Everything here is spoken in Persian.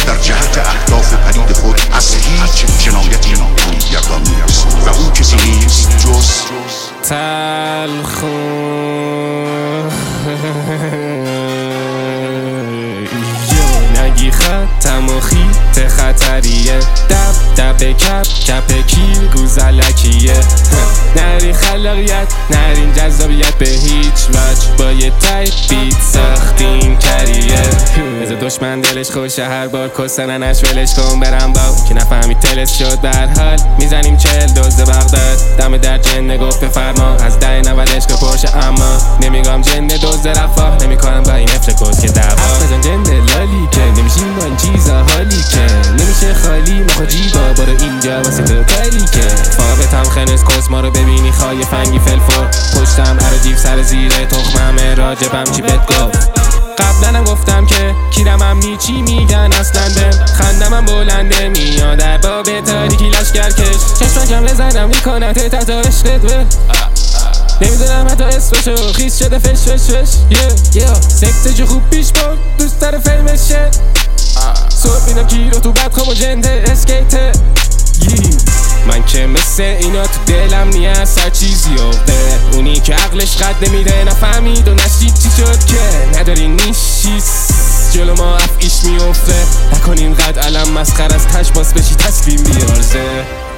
در جهت اهداف پدید خود از هیچ جنایتی یقدام نیست و او کسی نیست جز نگی خطم و خیت خطریه دب کپ کیر گوزلکیه نرین خلاقیت نرین جذابیت به هیچ وجه با یه تایپ بیت ساختیم کریه بذار دشمن دلش خوشه هر بار کسننش ولش کن برم با که نفهمی تلس شد به هر حال میزنیم 40 دزد بغداد دم در جنه گفته فرما از 10-90 عشق پرشه اما نمیگم جنه دزد رفاه نمیکنم با این افش کس که دعوا بزن جنه لالی که نمیشیم با این چیزا حالی که نمیشه خالی مخو جیبا برو اینجا واسه تو کاری که فابتم خنس کس ما رو ببینی خواهی فنگی فلفور پشتم عراجیف سر زیره تخمم راجبم چی بهت گفت قبلنم گفتم که کیرمم چی میگن اصلا دم خندمم بلنده میاد در باب تاریکی لشگر کش چشمم کم بزنم میکنم تحت عشقت ول نمیدونم حتی اسمشو خیس شده فش سکت جو خوب پیش برد دوست داره فیلمش شه صبح میدم کیلو تو بدخوام و جنده اسکیته من که مثل اینا تو دلم نیست هر چیزی افته اونی که عقلش قد نمیده نفهمید و نشید چی شد که نداری نیشیست جلو ما افعیش میفته نکنین قد علم مسخر از تش باز بشی تسلیم بیارزه